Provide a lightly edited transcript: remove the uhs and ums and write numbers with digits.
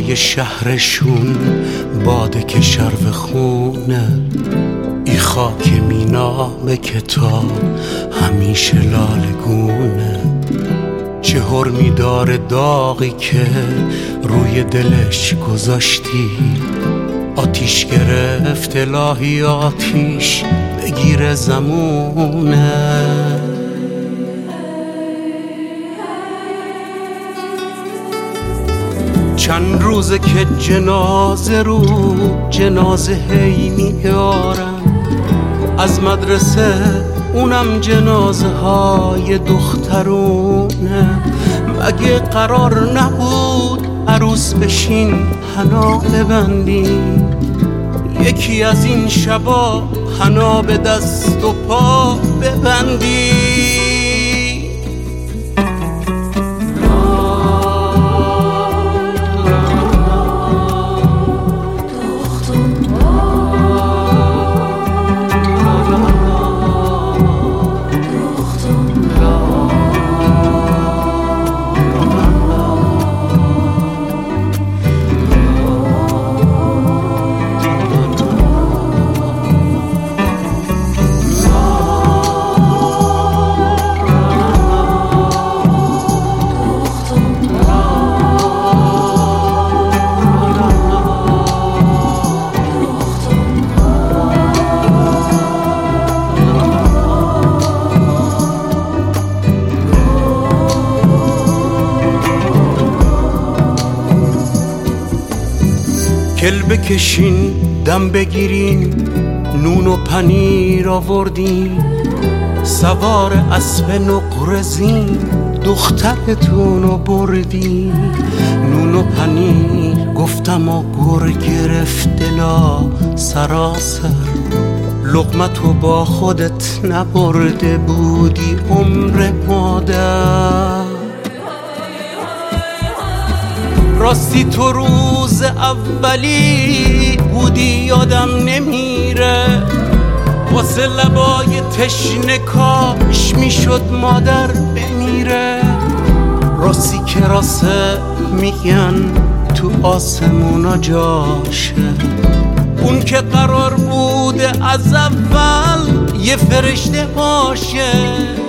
توی شهرشون باده که شرب خونه، ای خاک مینام کتاب همیشه لالگونه. چه حرمی داره داغی که روی دلش گذاشتی، آتیش گرفت الهی آتیش بگیره زمونه. چند روزه که جنازه رو جنازه هی میارن از مدرسه، اونم جنازه های دخترونه. مگه قرار نبود عروس بشین حنا ببندین؟ یکی از این شبا حنا به دست و پا ببندین. کل بکشین دم بگیرین، نون و پنیر آوردین، سوار اسب نقرزین دخترتون رو بردین. نون و پنیر گفتم و گر گرفت دلا سراسر، لقمتو با خودت نبرده بودی عمر مادر. راستی تو روز اولی بودی یادم نمیره، واسه لبای تشنه کاش میشد مادر بمیره. راستی که راسته میگن تو آسمونا جاشه، اون که قرار بوده از اول یه فرشته باشه.